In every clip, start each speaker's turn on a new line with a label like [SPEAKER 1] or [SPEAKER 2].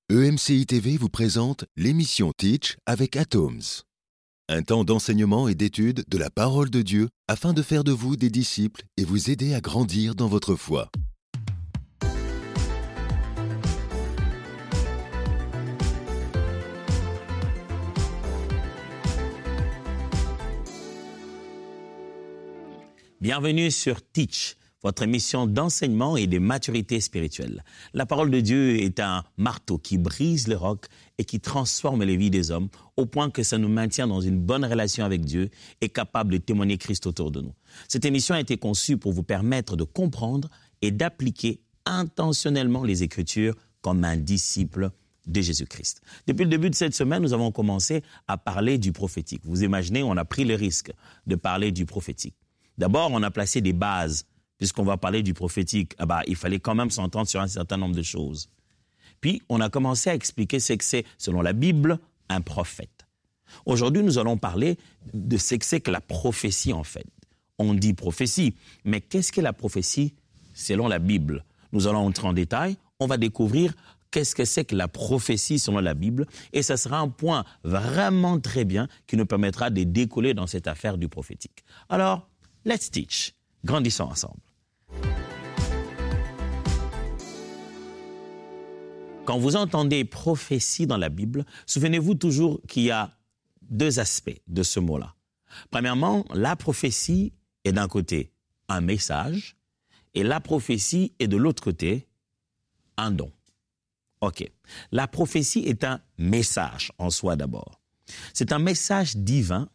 [SPEAKER 1] EMCI TV vous présente l'émission Teach avec Atoms. Un temps d'enseignement et d'étude de la parole de Dieu afin de faire de vous des disciples et vous aider à grandir dans votre foi.
[SPEAKER 2] Bienvenue sur Teach, votre émission d'enseignement et de maturité spirituelle. La parole de Dieu est un marteau qui brise le roc et qui transforme les vies des hommes au point que ça nous maintient dans une bonne relation avec Dieu et capable de témoigner Christ autour de nous. Cette émission a été conçue pour vous permettre de comprendre et d'appliquer intentionnellement les Écritures comme un disciple de Jésus-Christ. Depuis le début de cette semaine, nous avons commencé à parler du prophétique. Vous imaginez, on a pris le risque de parler du prophétique. D'abord, on a placé des bases. Puisqu'on va parler du prophétique, il fallait quand même s'entendre sur un certain nombre de choses. Puis, on a commencé à expliquer ce que c'est, selon la Bible, un prophète. Aujourd'hui, nous allons parler de ce que c'est que la prophétie, en fait. On dit prophétie, mais qu'est-ce qu'est la prophétie selon la Bible? Nous allons entrer en détail, on va découvrir qu'est-ce que c'est que la prophétie selon la Bible, et ça sera un point vraiment très bien qui nous permettra de décoller dans cette affaire du prophétique. Alors, let's teach. Grandissons ensemble. Quand vous entendez prophétie dans la Bible, souvenez-vous toujours qu'il y a deux aspects de ce mot-là. Premièrement, la prophétie est d'un côté un message et la prophétie est de l'autre côté un don. OK. La prophétie est un message en soi d'abord. C'est un message divin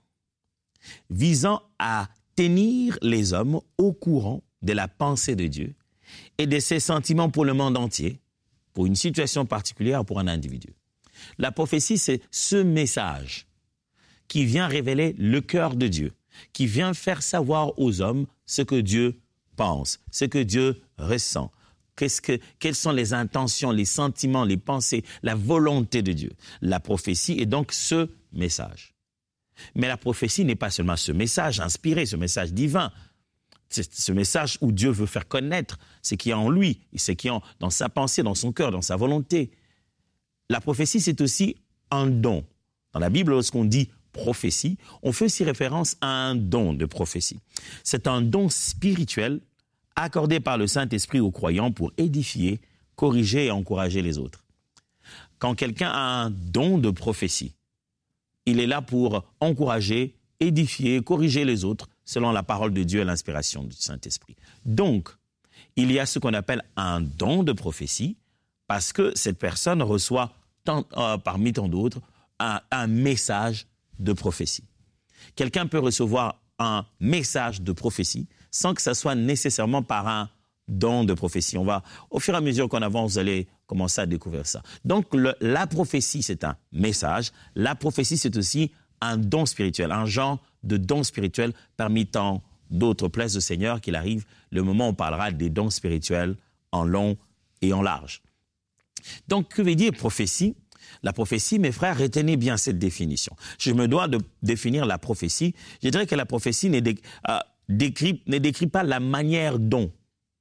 [SPEAKER 2] visant à tenir les hommes au courant de la pensée de Dieu et de ses sentiments pour le monde entier, pour une situation particulière, pour un individu. La prophétie, c'est ce message qui vient révéler le cœur de Dieu, qui vient faire savoir aux hommes ce que Dieu pense, ce que Dieu ressent, quelles sont les intentions, les sentiments, les pensées, la volonté de Dieu. La prophétie est donc ce message. Mais la prophétie n'est pas seulement ce message inspiré, ce message divin. C'est ce message où Dieu veut faire connaître ce qui est en lui, ce qui est dans sa pensée, dans son cœur, dans sa volonté. La prophétie, c'est aussi un don. Dans la Bible, lorsqu'on dit prophétie, on fait aussi référence à un don de prophétie. C'est un don spirituel accordé par le Saint-Esprit aux croyants pour édifier, corriger et encourager les autres. Quand quelqu'un a un don de prophétie, il est là pour encourager, édifier, corriger les autres selon la parole de Dieu et l'inspiration du Saint-Esprit. Donc, il y a ce qu'on appelle un don de prophétie parce que cette personne reçoit, parmi tant d'autres, un message de prophétie. Quelqu'un peut recevoir un message de prophétie sans que ça soit nécessairement par un don de prophétie. Au fur et à mesure qu'on avance, vous allez commencer à découvrir ça. Donc, la prophétie, c'est un message. La prophétie, c'est aussi un don spirituel, un genre de don spirituel parmi tant d'autres places du Seigneur qu'il arrive le moment où on parlera des dons spirituels en long et en large. Donc, que veut dire prophétie? La prophétie, mes frères, retenez bien cette définition. Je me dois de définir la prophétie. Je dirais que la prophétie ne décrit pas la manière dont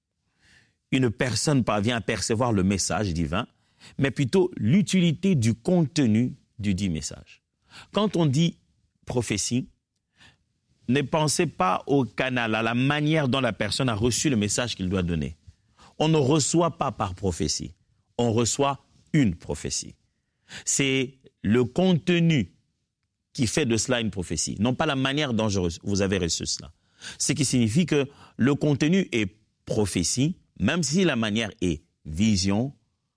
[SPEAKER 2] une personne parvient à percevoir le message divin, mais plutôt l'utilité du contenu du dit message. Quand on dit prophétie, ne pensez pas au canal, à la manière dont la personne a reçu le message qu'il doit donner. On ne reçoit pas par prophétie, on reçoit une prophétie. C'est le contenu qui fait de cela une prophétie, non pas la manière dont vous avez reçu cela. Ce qui signifie que le contenu est prophétie, même si la manière est vision,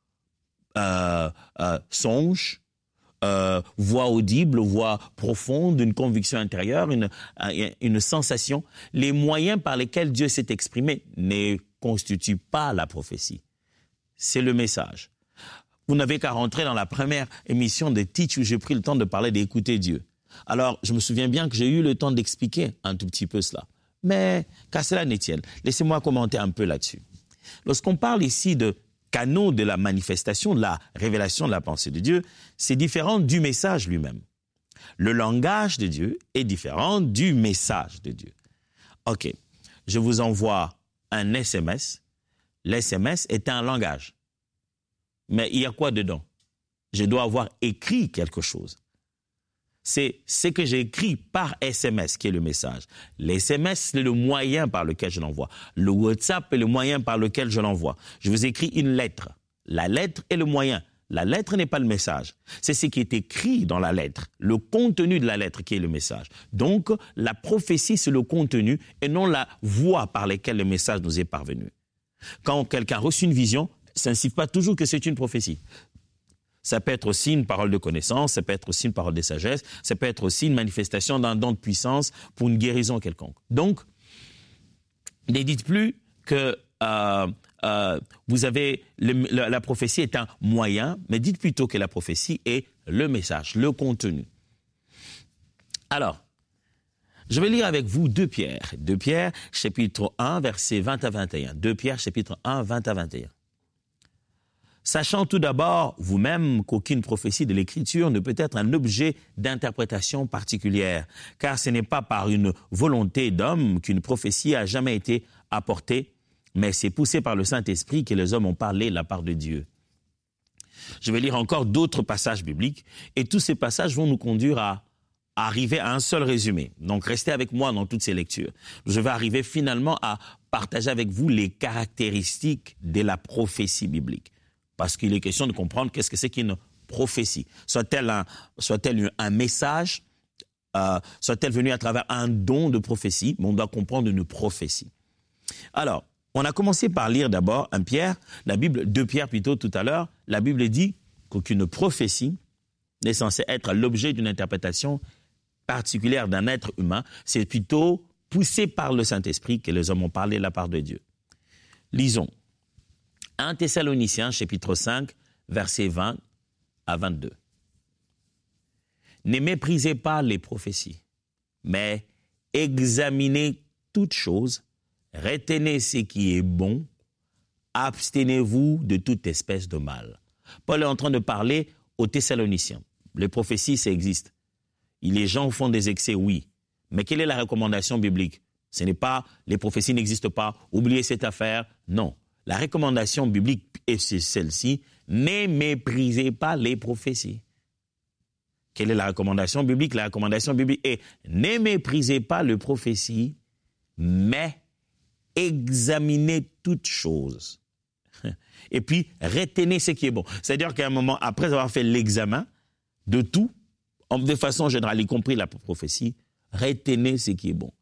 [SPEAKER 2] songe, voix audible, voix profonde, une conviction intérieure, une sensation. Les moyens par lesquels Dieu s'est exprimé ne constituent pas la prophétie. C'est le message. Vous n'avez qu'à rentrer dans la première émission de Teach où j'ai pris le temps de parler d'écouter Dieu. Alors, je me souviens bien que j'ai eu le temps d'expliquer un tout petit peu cela. Mais qu'à cela ne tienne, laissez-moi commenter un peu là-dessus. Lorsqu'on parle ici de canaux de la manifestation, de la révélation de la pensée de Dieu, c'est différent du message lui-même. Le langage de Dieu est différent du message de Dieu. OK, je vous envoie un SMS. L'SMS est un langage. Mais il y a quoi dedans? je dois avoir écrit quelque chose. C'est ce que j'ai écrit par SMS qui est le message. Les SMS, c'est le moyen par lequel je l'envoie. Le WhatsApp est le moyen par lequel je l'envoie. Je vous écris une lettre. La lettre est le moyen. La lettre n'est pas le message. C'est ce qui est écrit dans la lettre, le contenu de la lettre qui est le message. Donc, la prophétie, c'est le contenu et non la voie par laquelle le message nous est parvenu. Quand quelqu'un a reçu une vision, ça ne signifie pas toujours que c'est une prophétie. Ça peut être aussi une parole de connaissance, ça peut être aussi une parole de sagesse, ça peut être aussi une manifestation d'un don de puissance pour une guérison quelconque. Donc, ne dites plus que vous avez la prophétie est un moyen, mais dites plutôt que la prophétie est le message, le contenu. Alors, je vais lire avec vous 2 Pierre. 2 Pierre, chapitre 1, versets 20 à 21. 2 Pierre, chapitre 1, 20 à 21. Sachant tout d'abord, vous-même, qu'aucune prophétie de l'Écriture ne peut être un objet d'interprétation particulière, car ce n'est pas par une volonté d'homme qu'une prophétie a jamais été apportée, mais c'est poussé par le Saint-Esprit que les hommes ont parlé de la part de Dieu. Je vais lire encore d'autres passages bibliques, et tous ces passages vont nous conduire à arriver à un seul résumé. Donc, restez avec moi dans toutes ces lectures. Je vais arriver finalement à partager avec vous les caractéristiques de la prophétie biblique. Parce qu'il est question de comprendre qu'est-ce que c'est qu'une prophétie. Soit-elle un message, soit-elle venue à travers un don de prophétie, mais on doit comprendre une prophétie. Alors, on a commencé par lire d'abord 2 Pierre plutôt tout à l'heure. La Bible dit qu'aucune prophétie n'est censée être l'objet d'une interprétation particulière d'un être humain. C'est plutôt poussé par le Saint-Esprit que les hommes ont parlé de la part de Dieu. Lisons. 1 Thessaloniciens, chapitre 5, versets 20 à 22. Ne méprisez pas les prophéties, mais examinez toutes choses, retenez ce qui est bon, abstenez-vous de toute espèce de mal. Paul est en train de parler aux Thessaloniciens. Les prophéties, ça existe. Les gens font des excès, oui. Mais quelle est la recommandation biblique? Ce n'est pas, les prophéties n'existent pas, oubliez cette affaire. Non. La recommandation biblique est celle-ci, ne méprisez pas les prophéties. Quelle est la recommandation biblique? La recommandation biblique est, ne méprisez pas les prophéties, mais examinez toutes choses. Et puis, retenez ce qui est bon. C'est-à-dire qu'à un moment, après avoir fait l'examen de tout, de façon générale, y compris la prophétie, retenez ce qui est bon.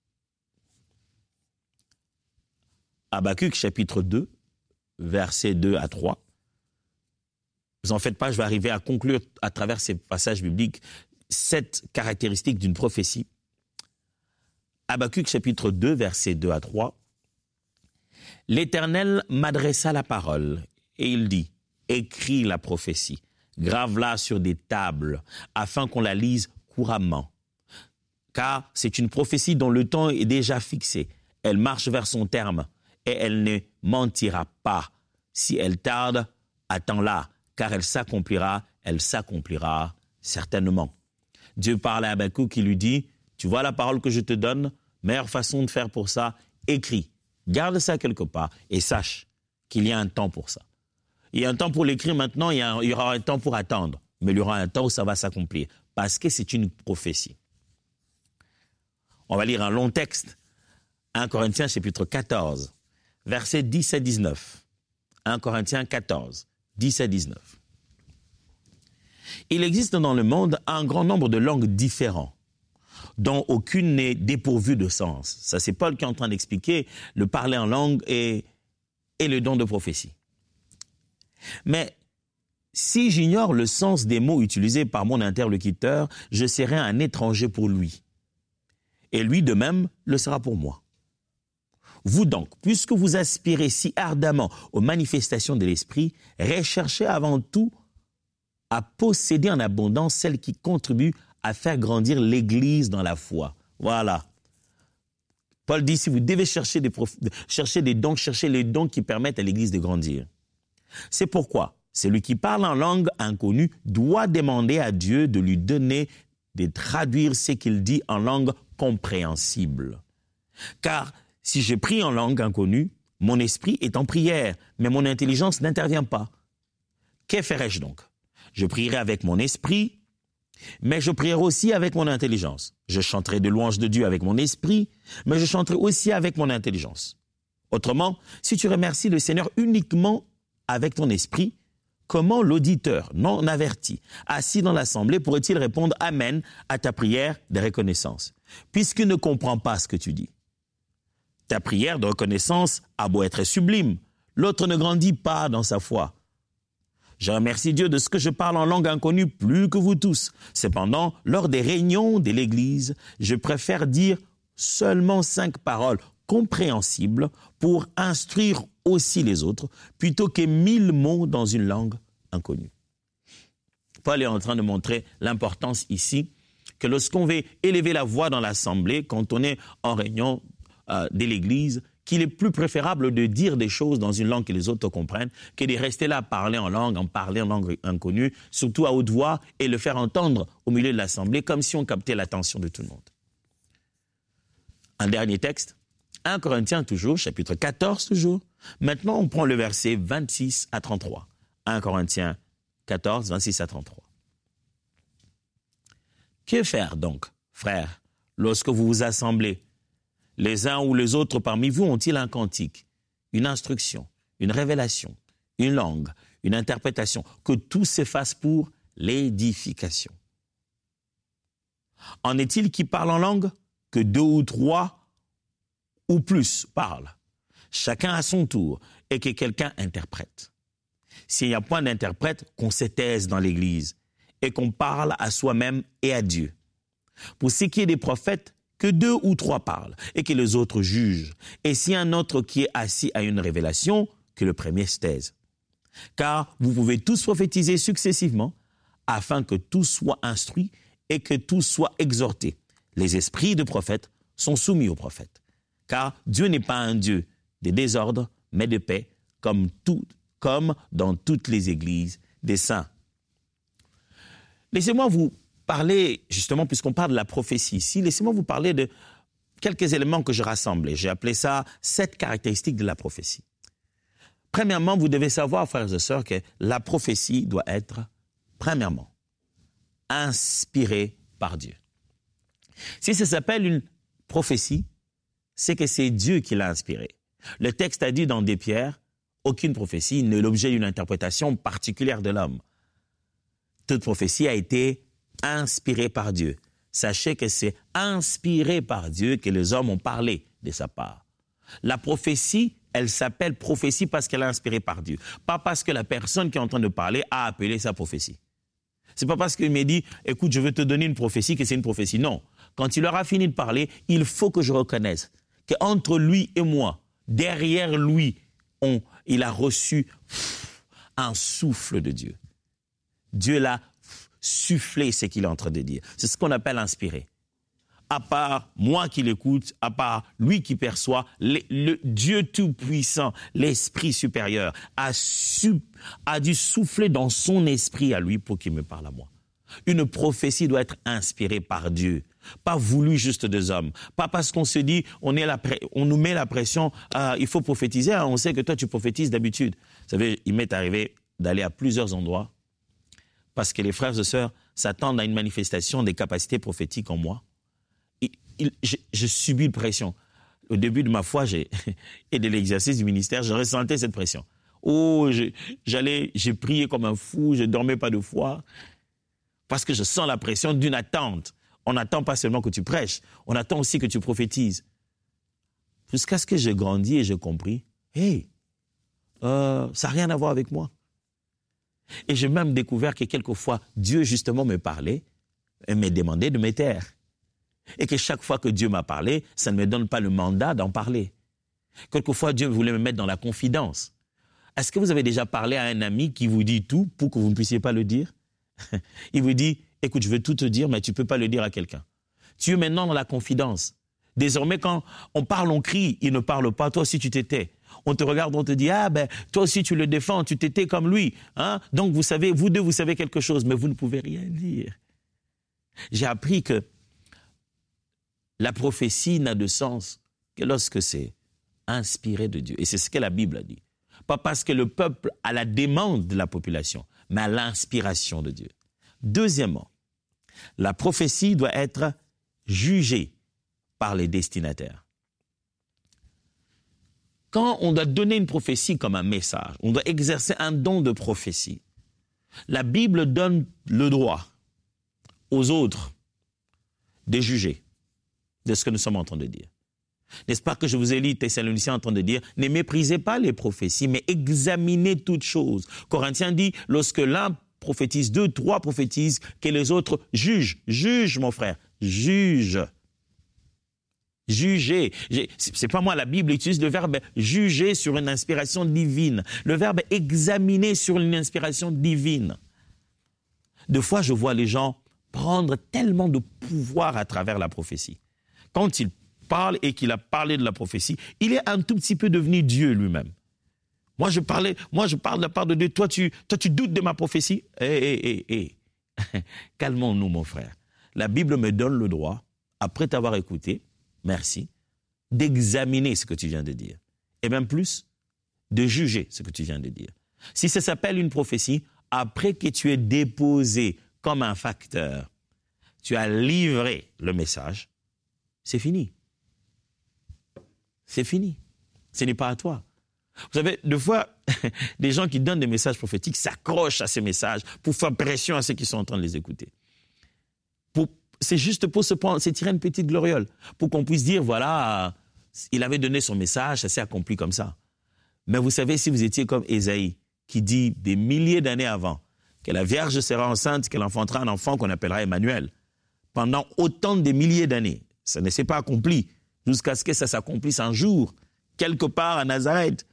[SPEAKER 2] Habakkuk, chapitre 2, versets 2 à 3. Vous en faites pas, je vais arriver à conclure à travers ces passages bibliques 7 caractéristiques d'une prophétie. Habakkuk, chapitre 2, versets 2 à 3. L'Éternel m'adressa la parole et il dit, écris la prophétie, grave-la sur des tables afin qu'on la lise couramment. Car c'est une prophétie dont le temps est déjà fixé. Elle marche vers son terme. Et elle ne mentira pas. Si elle tarde, attends-la, car elle s'accomplira certainement. Dieu parle à Habakkuk qui lui dit, tu vois la parole que je te donne, meilleure façon de faire pour ça, écris, garde ça quelque part et sache qu'il y a un temps pour ça. Il y a un temps pour l'écrire maintenant, il y aura un temps pour attendre, mais il y aura un temps où ça va s'accomplir, parce que c'est une prophétie. On va lire un long texte, 1 Corinthiens chapitre 14. Versets 10 à 19. 1 Corinthiens 14, 10 à 19. Il existe dans le monde un grand nombre de langues différentes, dont aucune n'est dépourvue de sens. Ça, c'est Paul qui est en train d'expliquer le parler en langue et le don de prophétie. Mais si j'ignore le sens des mots utilisés par mon interlocuteur, je serai un étranger pour lui. Et lui de même le sera pour moi. Vous donc, puisque vous aspirez si ardemment aux manifestations de l'Esprit, recherchez avant tout à posséder en abondance celles qui contribuent à faire grandir l'Église dans la foi. Voilà. Paul dit, si vous devez chercher des dons, cherchez les dons qui permettent à l'Église de grandir. C'est pourquoi celui qui parle en langue inconnue doit demander à Dieu de lui donner de traduire ce qu'il dit en langue compréhensible. Car si je prie en langue inconnue, mon esprit est en prière, mais mon intelligence n'intervient pas. Que ferai-je donc? Je prierai avec mon esprit, mais je prierai aussi avec mon intelligence. Je chanterai de louanges de Dieu avec mon esprit, mais je chanterai aussi avec mon intelligence. Autrement, si tu remercies le Seigneur uniquement avec ton esprit, comment l'auditeur non averti, assis dans l'assemblée, pourrait-il répondre « Amen » à ta prière de reconnaissance, puisqu'il ne comprend pas ce que tu dis? Ta prière de reconnaissance a beau être sublime, l'autre ne grandit pas dans sa foi. Je remercie Dieu de ce que je parle en langue inconnue plus que vous tous. Cependant, lors des réunions de l'Église, je préfère dire seulement 5 paroles compréhensibles pour instruire aussi les autres, plutôt que 1000 mots dans une langue inconnue. Paul est en train de montrer l'importance ici que lorsqu'on veut élever la voix dans l'assemblée, quand on est en réunion de l'Église, qu'il est plus préférable de dire des choses dans une langue que les autres comprennent que de rester là à parler en langue inconnue, surtout à haute voix, et le faire entendre au milieu de l'assemblée comme si on captait l'attention de tout le monde. Un dernier texte, 1 Corinthiens toujours, chapitre 14 toujours. Maintenant, on prend le verset 26 à 33. 1 Corinthiens 14, 26 à 33. Que faire donc, frères, lorsque vous vous assemblez? Les uns ou les autres parmi vous ont-ils un cantique, une instruction, une révélation, une langue, une interprétation, que tout se fasse pour l'édification? En est-il qui parle en langue? Que 2 ou 3 ou plus parlent, chacun à son tour, et que quelqu'un interprète. S'il n'y a point d'interprète, qu'on se taise dans l'Église et qu'on parle à soi-même et à Dieu. Pour ce qui est des prophètes, que 2 ou 3 parlent et que les autres jugent. Et si un autre qui est assis à une révélation, que le premier se taise. Car vous pouvez tous prophétiser successivement, afin que tous soient instruits et que tous soient exhortés. Les esprits de prophètes sont soumis aux prophètes. Car Dieu n'est pas un Dieu de désordre, mais de paix, comme dans toutes les églises des saints. Laissez-moi vous parler, justement, puisqu'on parle de la prophétie ici, laissez-moi vous parler de quelques éléments que je rassemble. J'ai appelé ça 7 caractéristiques de la prophétie. Premièrement, vous devez savoir, frères et sœurs, que la prophétie doit être, premièrement, inspirée par Dieu. Si ça s'appelle une prophétie, c'est que c'est Dieu qui l'a inspirée. Le texte a dit dans 2 Pierre, aucune prophétie n'est l'objet d'une interprétation particulière de l'homme. Toute prophétie a été inspiré par Dieu. Sachez que c'est inspiré par Dieu que les hommes ont parlé de sa part. La prophétie, elle s'appelle prophétie parce qu'elle est inspirée par Dieu. Pas parce que la personne qui est en train de parler a appelé sa prophétie. C'est pas parce qu'il me dit, écoute, je vais te donner une prophétie que c'est une prophétie. Non. Quand il aura fini de parler, il faut que je reconnaisse qu'entre lui et moi, derrière lui, il a reçu un souffle de Dieu. Dieu l'a soufflé ce qu'il est en train de dire. C'est ce qu'on appelle inspirer. À part moi qui l'écoute, à part lui qui perçoit, le Dieu Tout-Puissant, l'Esprit supérieur, a dû souffler dans son esprit à lui pour qu'il me parle à moi. Une prophétie doit être inspirée par Dieu, pas voulue juste des hommes. Pas parce qu'on se dit, on nous met la pression, il faut prophétiser, on sait que toi tu prophétises d'habitude. Vous savez, il m'est arrivé d'aller à plusieurs endroits parce que les frères et sœurs s'attendent à une manifestation des capacités prophétiques en moi. Je subis une pression. Au début de ma foi et de l'exercice du ministère, je ressentais cette pression. Oh, j'ai prié comme un fou, je ne dormais pas de foi, parce que je sens la pression d'une attente. On n'attend pas seulement que tu prêches, on attend aussi que tu prophétises. Jusqu'à ce que j'ai grandi et j'ai compris, ça n'a rien à voir avec moi. Et j'ai même découvert que quelquefois, Dieu justement me parlait et me demandait de me taire. Et que chaque fois que Dieu m'a parlé, ça ne me donne pas le mandat d'en parler. Quelquefois, Dieu voulait me mettre dans la confidence. Est-ce que vous avez déjà parlé à un ami qui vous dit tout pour que vous ne puissiez pas le dire? Il vous dit, écoute, je veux tout te dire, mais tu ne peux pas le dire à quelqu'un. Tu es maintenant dans la confidence. Désormais, quand on parle, on crie, il ne parle pas, toi aussi tu t'étais. On te regarde, on te dit, toi aussi tu le défends, tu t'étais comme lui. Hein? Donc vous savez, vous deux, vous savez quelque chose, mais vous ne pouvez rien dire. J'ai appris que la prophétie n'a de sens que lorsque c'est inspiré de Dieu. Et c'est ce que la Bible a dit. Pas parce que le peuple a la demande de la population, mais à l'inspiration de Dieu. Deuxièmement, la prophétie doit être jugée par les destinataires. Quand on doit donner une prophétie comme un message, on doit exercer un don de prophétie. La Bible donne le droit aux autres de juger de ce que nous sommes en train de dire. N'est-ce pas que je vous ai lu Thessaloniciens en train de dire « Ne méprisez pas les prophéties, mais examinez toutes choses ». Corinthiens dit « Lorsque l'un prophétise, 2, 3 prophétisent, que les autres jugent. » Juge, mon frère, juge. Juger. C'est pas moi, la Bible utilise le verbe juger sur une inspiration divine. Le verbe examiner sur une inspiration divine. Des fois, je vois les gens prendre tellement de pouvoir à travers la prophétie. Quand il parle et qu'il a parlé de la prophétie, il est un tout petit peu devenu Dieu lui-même. Moi, je parle de la part de Dieu. Toi, tu doutes de ma prophétie? Calmons-nous, mon frère. La Bible me donne le droit, après t'avoir écouté, merci, d'examiner ce que tu viens de dire. Et même plus, de juger ce que tu viens de dire. Si ça s'appelle une prophétie, après que tu aies déposé comme un facteur, tu as livré le message, c'est fini. C'est fini. Ce n'est pas à toi. Vous savez, des fois, des gens qui donnent des messages prophétiques s'accrochent à ces messages pour faire pression à ceux qui sont en train de les écouter. C'est juste pour se tirer une petite gloriole, pour qu'on puisse dire, voilà, il avait donné son message, ça s'est accompli comme ça. Mais vous savez, si vous étiez comme Ésaïe, qui dit des milliers d'années avant que la Vierge sera enceinte, qu'elle enfantera un enfant qu'on appellera Emmanuel, pendant autant de milliers d'années, ça ne s'est pas accompli, jusqu'à ce que ça s'accomplisse un jour, quelque part à Nazareth.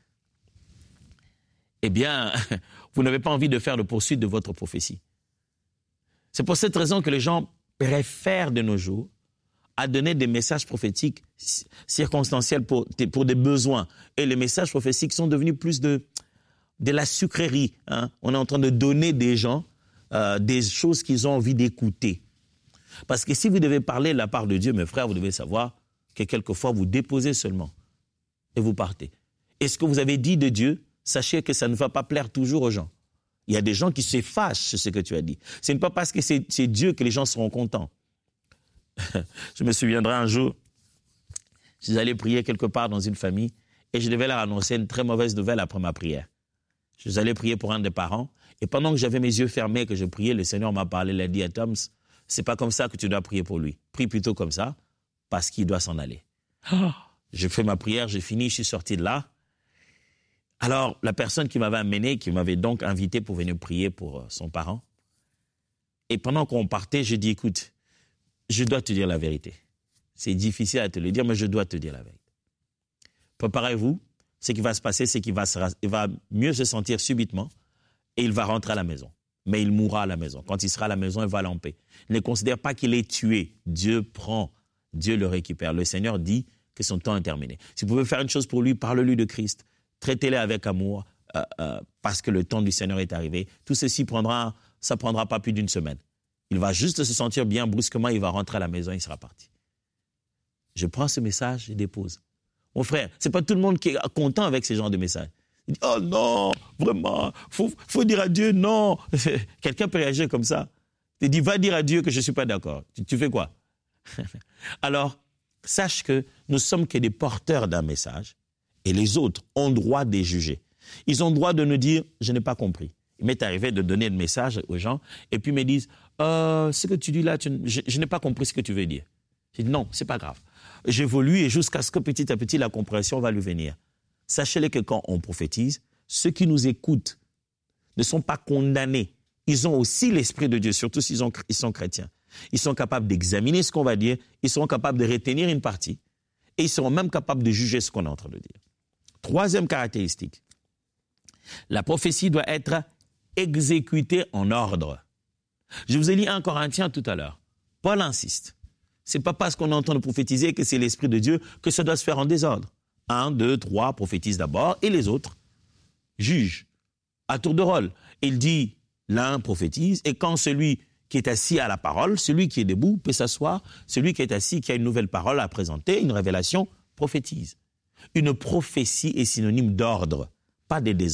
[SPEAKER 2] Eh bien, vous n'avez pas envie de faire de poursuite de votre prophétie. C'est pour cette raison que les gens préfèrent de nos jours à donner des messages prophétiques circonstanciels pour des besoins. Et les messages prophétiques sont devenus plus de la sucrerie. Hein? On est en train de donner des gens des choses qu'ils ont envie d'écouter. Parce que si vous devez parler de la part de Dieu, mes frères, vous devez savoir que quelquefois vous déposez seulement et vous partez. Et ce que vous avez dit de Dieu, sachez que ça ne va pas plaire toujours aux gens. Il y a des gens qui se fâchent sur ce que tu as dit. Ce n'est pas parce que c'est Dieu que les gens seront contents. Je me souviendrai un jour, je suis allé prier quelque part dans une famille et je devais leur annoncer une très mauvaise nouvelle après ma prière. Je suis allé prier pour un des parents et pendant que j'avais mes yeux fermés, que je priais, le Seigneur m'a parlé, il a dit à Thomas, c'est pas comme ça que tu dois prier pour lui. Prie plutôt comme ça parce qu'il doit s'en aller. J'ai fait ma prière, j'ai fini, je suis sorti de là. Alors, la personne qui m'avait amené, qui m'avait donc invité pour venir prier pour son parent, et pendant qu'on partait, je dis, écoute, je dois te dire la vérité. C'est difficile à te le dire, mais je dois te dire la vérité. Préparez-vous, ce qui va se passer, c'est qu'il va mieux se sentir subitement, et il va rentrer à la maison. Mais il mourra à la maison. Quand il sera à la maison, il va aller en paix. Ne considère pas qu'il est tué. Dieu prend, Dieu le récupère. Le Seigneur dit que son temps est terminé. Si vous pouvez faire une chose pour lui, parle-lui de Christ. Traitez-les avec amour parce que le temps du Seigneur est arrivé. Tout ceci ça prendra pas plus d'une semaine. Il va juste se sentir bien brusquement, il va rentrer à la maison, il sera parti. Je prends ce message et dépose. Mon frère, c'est pas tout le monde qui est content avec ce genre de message. Il dit, oh non, vraiment, faut dire à Dieu non. Quelqu'un peut réagir comme ça. Il dit, va dire à Dieu que je suis pas d'accord. Tu fais quoi? Alors, sache que nous sommes que des porteurs d'un message. Et les autres ont droit de les juger. Ils ont droit de nous dire, je n'ai pas compris. Il m'est arrivé de donner le message aux gens et puis ils me disent, ce que tu dis là, je n'ai pas compris ce que tu veux dire. Je dis, non, c'est pas grave. J'évolue et jusqu'à ce que petit à petit, la compréhension va lui venir. Sachez-le que quand on prophétise, ceux qui nous écoutent ne sont pas condamnés. Ils ont aussi l'Esprit de Dieu, surtout s'ils sont chrétiens. Ils sont capables d'examiner ce qu'on va dire, ils seront capables de retenir une partie et ils seront même capables de juger ce qu'on est en train de dire. Troisième caractéristique, la prophétie doit être exécutée en ordre. Je vous ai lu 1 Corinthiens tout à l'heure. Paul insiste. Ce n'est pas parce qu'on est en train de prophétiser que c'est l'Esprit de Dieu que ça doit se faire en désordre. 1, 2, 3 prophétisent d'abord et les autres jugent à tour de rôle. Il dit, l'un prophétise et quand celui qui est assis à la parole, celui qui est debout peut s'asseoir, celui qui est assis, qui a une nouvelle parole à présenter, une révélation, prophétise. Une prophétie est synonyme d'ordre, pas de désordre.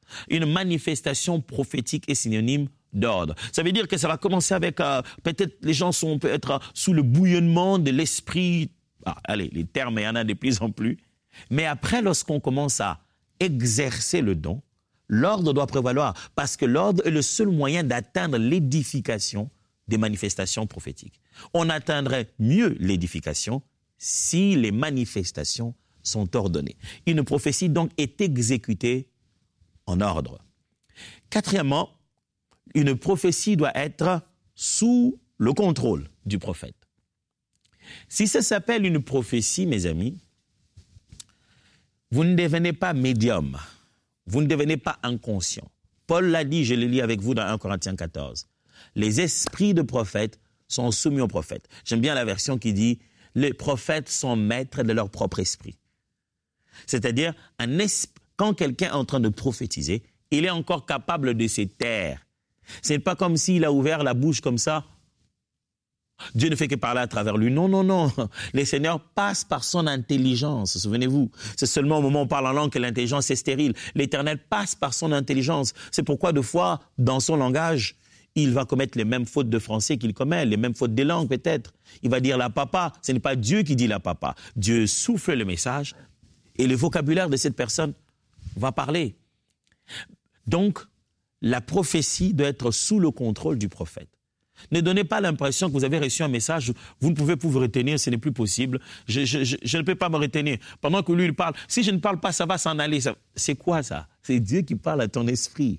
[SPEAKER 2] Une manifestation prophétique est synonyme d'ordre. Ça veut dire que ça va commencer avec, peut-être les gens peut être sous le bouillonnement de l'esprit. Allez, les termes, il y en a de plus en plus. Mais après, lorsqu'on commence à exercer le don, l'ordre doit prévaloir, parce que l'ordre est le seul moyen d'atteindre l'édification des manifestations prophétiques. On atteindrait mieux l'édification si les manifestations sont ordonnées. Une prophétie donc est exécutée en ordre. Quatrièmement, une prophétie doit être sous le contrôle du prophète. Si ça s'appelle une prophétie, mes amis, vous ne devenez pas médium, vous ne devenez pas inconscient. Paul l'a dit, je le lis avec vous dans 1 Corinthiens 14. Les esprits de prophètes sont soumis aux prophètes. J'aime bien la version qui dit « les prophètes sont maîtres de leur propre esprit ». C'est-à-dire, quand quelqu'un est en train de prophétiser, il est encore capable de se taire. Ce n'est pas comme s'il a ouvert la bouche comme ça. Dieu ne fait que parler à travers lui. Non, non, non. Le Seigneur passe par son intelligence. Souvenez-vous, c'est seulement au moment où on parle en langue que l'intelligence est stérile. L'Éternel passe par son intelligence. C'est pourquoi, de fois, dans son langage, il va commettre les mêmes fautes de français qu'il commet, les mêmes fautes des langues peut-être. Il va dire la papa. Ce n'est pas Dieu qui dit la papa. Dieu souffle le message et le vocabulaire de cette personne va parler. Donc, la prophétie doit être sous le contrôle du prophète. Ne donnez pas l'impression que vous avez reçu un message, vous ne pouvez plus vous retenir, ce n'est plus possible. Je ne peux pas me retenir. Pendant que lui, il parle, si je ne parle pas, ça va s'en aller. C'est quoi ça? C'est Dieu qui parle à ton esprit.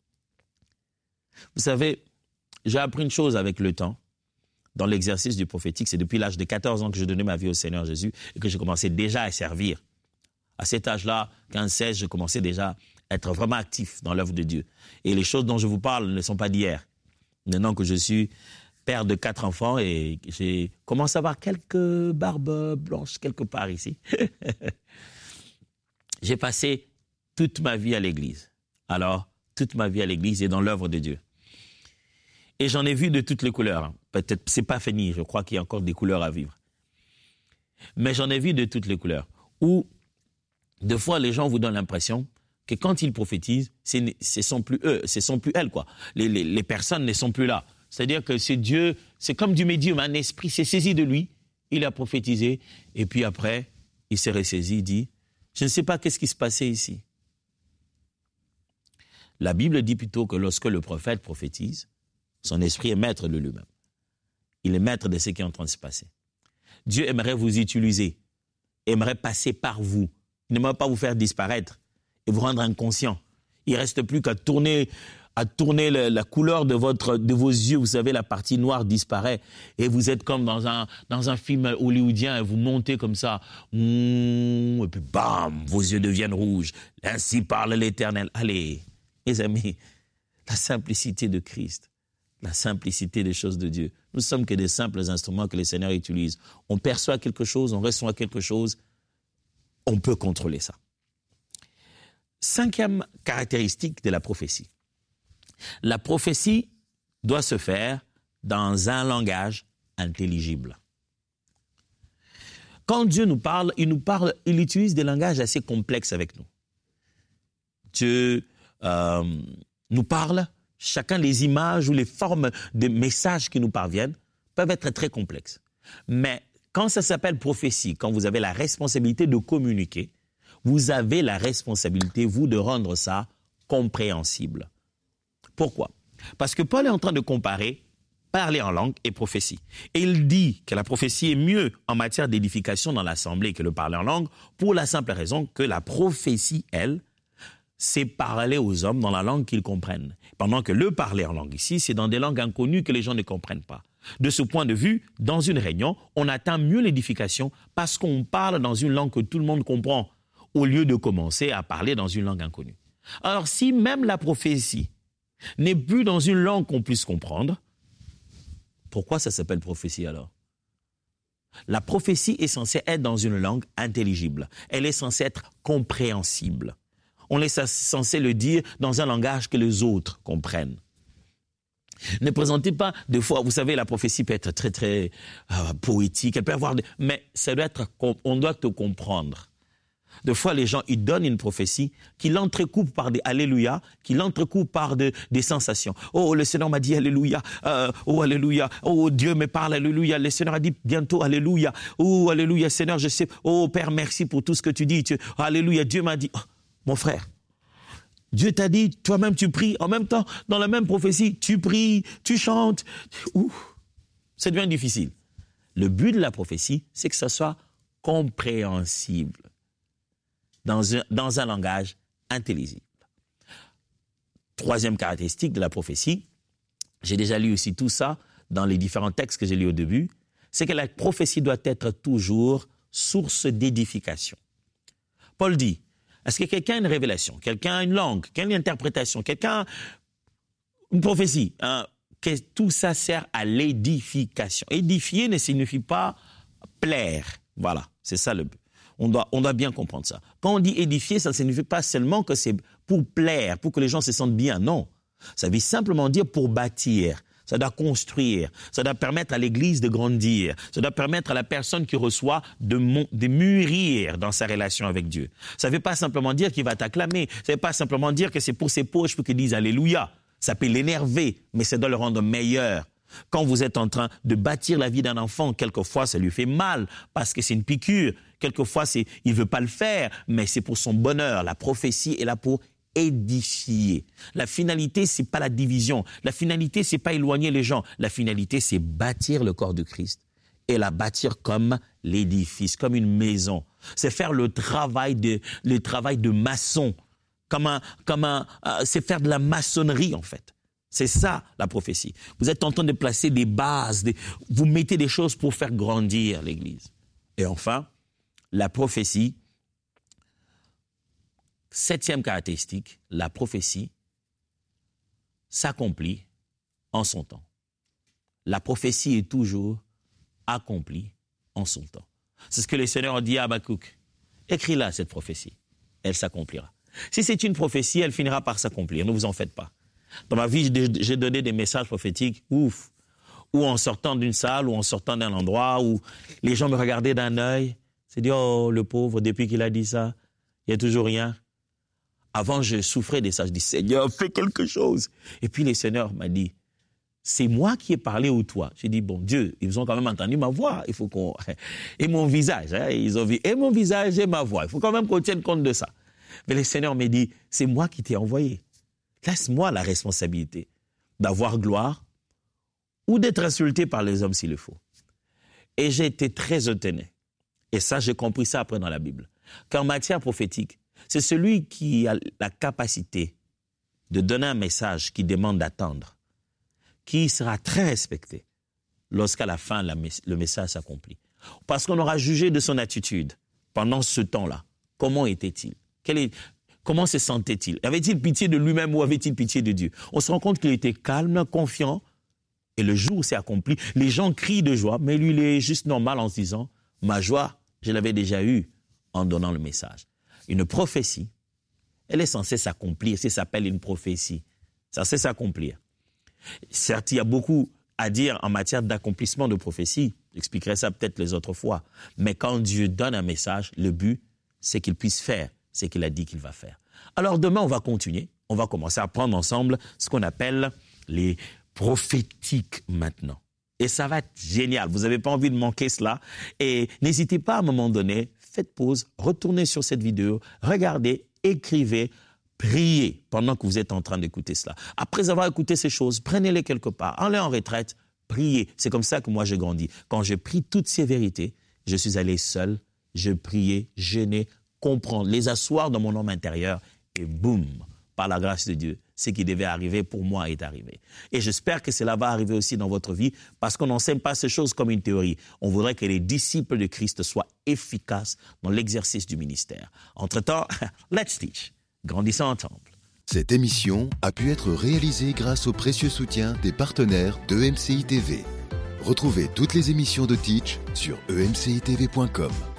[SPEAKER 2] Vous savez, j'ai appris une chose avec le temps, dans l'exercice du prophétique. C'est depuis l'âge de 14 ans que je donnais ma vie au Seigneur Jésus et que je commençais déjà à servir. À cet âge-là, 15-16, je commençais déjà à être vraiment actif dans l'œuvre de Dieu. Et les choses dont je vous parle ne sont pas d'hier. Maintenant que je suis père de 4 enfants et j'ai commencé à avoir quelques barbes blanches quelque part ici. J'ai passé toute ma vie à l'église. Alors, toute ma vie à l'église et dans l'œuvre de Dieu. Et j'en ai vu de toutes les couleurs. Peut-être c'est pas fini, je crois qu'il y a encore des couleurs à vivre. Mais j'en ai vu de toutes les couleurs. Où, deux fois, les gens vous donnent l'impression que quand ils prophétisent, ce sont plus eux, ce sont plus elles, quoi. Les personnes ne sont plus là. C'est-à-dire que c'est Dieu, c'est comme du médium, un esprit s'est saisi de lui, il a prophétisé, et puis après, il s'est ressaisi, il dit, je ne sais pas qu'est-ce qui se passait ici. La Bible dit plutôt que lorsque le prophète prophétise, son esprit est maître de lui-même. Il est maître de ce qui est en train de se passer. Dieu aimerait vous utiliser, aimerait passer par vous. Il n'aimerait pas vous faire disparaître et vous rendre inconscient. Il ne reste plus qu'à tourner la couleur de vos yeux. Vous savez, la partie noire disparaît et vous êtes comme dans un film hollywoodien et vous montez comme ça. Et puis bam, vos yeux deviennent rouges. Ainsi parle l'Éternel. Allez, mes amis, la simplicité de Christ, la simplicité des choses de Dieu. Nous sommes que des simples instruments que le Seigneur utilise. On perçoit quelque chose, on reçoit quelque chose, on peut contrôler ça. 5e caractéristique de la prophétie. La prophétie doit se faire dans un langage intelligible. Quand Dieu nous parle, il utilise des langages assez complexes avec nous. Dieu nous parle, chacun des images ou les formes des messages qui nous parviennent peuvent être très complexes. Mais quand ça s'appelle prophétie, quand vous avez la responsabilité de communiquer, vous avez la responsabilité, vous, de rendre ça compréhensible. Pourquoi? Parce que Paul est en train de comparer parler en langue et prophétie. Et il dit que la prophétie est mieux en matière d'édification dans l'assemblée que le parler en langue, pour la simple raison que la prophétie, elle, c'est parler aux hommes dans la langue qu'ils comprennent. Pendant que le parler en langue ici, c'est dans des langues inconnues que les gens ne comprennent pas. De ce point de vue, dans une réunion, on atteint mieux l'édification parce qu'on parle dans une langue que tout le monde comprend, au lieu de commencer à parler dans une langue inconnue. Alors, si même la prophétie n'est plus dans une langue qu'on puisse comprendre, pourquoi ça s'appelle prophétie alors? La prophétie est censée être dans une langue intelligible. Elle est censée être compréhensible. On est censé le dire dans un langage que les autres comprennent. Ne présentez pas, des fois, vous savez, la prophétie peut être très, très poétique, elle peut avoir mais ça doit être, on doit te comprendre. Des fois, les gens, ils donnent une prophétie qui l'entrecoupe par des alléluia, qui l'entrecoupe par des sensations. Oh, le Seigneur m'a dit alléluia. Oh, alléluia. Oh, Dieu me parle, alléluia. Le Seigneur a dit bientôt alléluia. Oh, alléluia, Seigneur, je sais. Oh, Père, merci pour tout ce que tu dis. Alléluia, Dieu m'a dit. Oh, mon frère, Dieu t'a dit, toi-même tu pries. En même temps, dans la même prophétie, tu pries, tu chantes. Ouh, ça devient difficile. Le but de la prophétie, c'est que ça soit compréhensible. Dans un langage intelligible. Troisième caractéristique de la prophétie, j'ai déjà lu aussi tout ça dans les différents textes que j'ai lus au début, c'est que la prophétie doit être toujours source d'édification. Paul dit, est-ce que quelqu'un a une révélation, quelqu'un a une langue, quelqu'un a une interprétation, quelqu'un a une prophétie, que tout ça sert à l'édification. Édifier ne signifie pas plaire. Voilà, c'est ça le but. On doit bien comprendre ça. Quand on dit édifier, ça ne signifie pas seulement que c'est pour plaire, pour que les gens se sentent bien. Non. Ça veut simplement dire pour bâtir. Ça doit construire. Ça doit permettre à l'Église de grandir. Ça doit permettre à la personne qui reçoit de mûrir dans sa relation avec Dieu. Ça ne veut pas simplement dire qu'il va t'acclamer. Ça ne veut pas simplement dire que c'est pour ses poches pour qu'ils disent Alléluia. Ça peut l'énerver, mais ça doit le rendre meilleur. Quand vous êtes en train de bâtir la vie d'un enfant, quelquefois ça lui fait mal parce que c'est une piqûre. Quelquefois il ne veut pas le faire, mais c'est pour son bonheur. La prophétie est là pour édifier. La finalité, c'est pas la division. La finalité, c'est pas éloigner les gens. La finalité, c'est bâtir le corps de Christ et la bâtir comme l'édifice, comme une maison. C'est faire le travail de maçon, c'est faire de la maçonnerie en fait. C'est ça, la prophétie. Vous êtes en train de placer des bases, vous mettez des choses pour faire grandir l'Église. Et enfin, la prophétie, septième caractéristique, la prophétie s'accomplit en son temps. La prophétie est toujours accomplie en son temps. C'est ce que le Seigneur a dit à Habakkuk. Écris-la, cette prophétie. Elle s'accomplira. Si c'est une prophétie, elle finira par s'accomplir. Ne vous en faites pas. Dans ma vie, j'ai donné des messages prophétiques, ou en sortant d'une salle, ou en sortant d'un endroit, où les gens me regardaient d'un œil, c'est dit, oh, le pauvre, depuis qu'il a dit ça, il n'y a toujours rien. Avant, je souffrais de ça, je dis, Seigneur, fais quelque chose. Et puis le Seigneur m'a dit, c'est moi qui ai parlé ou toi? J'ai dit, bon, Dieu, ils ont quand même entendu ma voix, il faut qu'on... Et mon visage, ils ont vu, et mon visage et ma voix, il faut quand même qu'on tienne compte de ça. Mais le Seigneur m'a dit, c'est moi qui t'ai envoyé. Laisse-moi la responsabilité d'avoir gloire ou d'être insulté par les hommes s'il le faut. Et j'ai été très étonné. Et ça, j'ai compris ça après dans la Bible. Qu'en matière prophétique, c'est celui qui a la capacité de donner un message qui demande d'attendre, qui sera très respecté lorsqu'à la fin, le message s'accomplit. Parce qu'on aura jugé de son attitude pendant ce temps-là. Comment était-il? Comment se sentait-il? Avait-il pitié de lui-même ou avait-il pitié de Dieu? On se rend compte qu'il était calme, confiant, et le jour s'est accompli. Les gens crient de joie, mais lui, il est juste normal en se disant, ma joie, je l'avais déjà eue en donnant le message. Une prophétie, elle est censée s'accomplir, ça s'appelle une prophétie. Ça sait s'accomplir. Certes, il y a beaucoup à dire en matière d'accomplissement de prophétie. J'expliquerai ça peut-être les autres fois. Mais quand Dieu donne un message, le but, c'est qu'il puisse faire ce qu'il a dit qu'il va faire. Alors demain, on va continuer. On va commencer à prendre ensemble ce qu'on appelle les prophétiques maintenant. Et ça va être génial. Vous n'avez pas envie de manquer cela. Et n'hésitez pas à un moment donné, faites pause, retournez sur cette vidéo, regardez, écrivez, priez pendant que vous êtes en train d'écouter cela. Après avoir écouté ces choses, prenez-les quelque part, allez en retraite, priez. C'est comme ça que moi j'ai grandi. Quand j'ai pris toutes ces vérités, je suis allé seul, je priais, jeûnais, comprendre, les asseoir dans mon homme intérieur et boum, par la grâce de Dieu, ce qui devait arriver pour moi est arrivé. Et j'espère que cela va arriver aussi dans votre vie parce qu'on n'enseigne pas ces choses comme une théorie. On voudrait que les disciples de Christ soient efficaces dans l'exercice du ministère. Entre-temps, let's teach. Grandissons ensemble.
[SPEAKER 1] Cette émission a pu être réalisée grâce au précieux soutien des partenaires d'EMCI TV. Retrouvez toutes les émissions de Teach sur emcitv.com.